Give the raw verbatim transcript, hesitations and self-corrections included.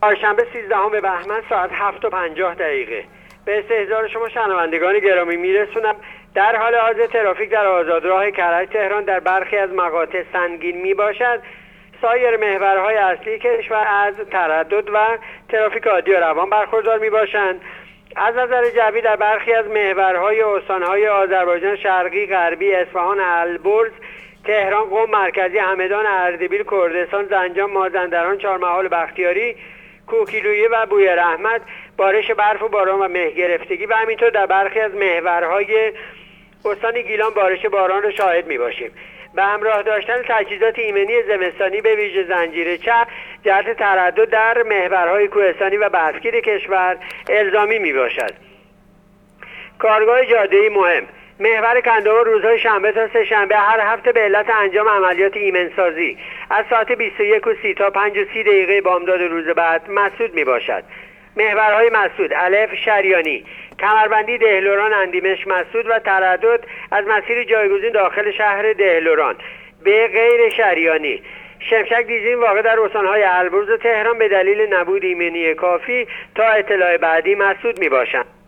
چهارشنبه سیزدهم بهمن ساعت هفت و پنجاه دقیقه. به استحضار شما شنوندگان گرامی میرسونم در حال حاضر ترافیک در آزادراه کرج تهران در برخی از مقاطع سنگین می باشد. سایر محورهای اصلی کشور از تردد و ترافیک عادی و روان برخوردار می باشند. از نظر جوی در برخی از محورهای استانهای آذربایجان شرقی، غربی، اصفهان، البرز، تهران، قم مرکزی، همدان، اردبیل، کردستان، زنجان، مازندران، چهارمحال، بختیاری، کوکیلویه و بوی رحمت بارش برف و باران و مه گرفتگی و همینطور در برخی از محورهای استان گیلان بارش باران را شاهد می باشیم. به همراه داشتن تجهیزات ایمنی زمستانی به ویژه زنجیره چرخ جهت تردد در محورهای کوهستانی و برفگیر کشور الزامی می باشد. کارگاه جاده‌ای مهم: محور کندوان روزهای شنبه تا سه شنبه هر هفته به علت انجام عملیات ایمنسازی از ساعت بیست و یک و سی تا پنج و سی دقیقه بامداد روز بعد مسدود می باشد. محورهای مسدود: الف شریانی، کمربندی دهلوران اندیمش مسدود و تردد از مسیر جایگزین داخل شهر دهلوران. به غیر شریانی: شمشک دیزین واقع در استانهای البرز و تهران به دلیل نبود ایمنی کافی تا اطلاع بعدی مسدود می باشند.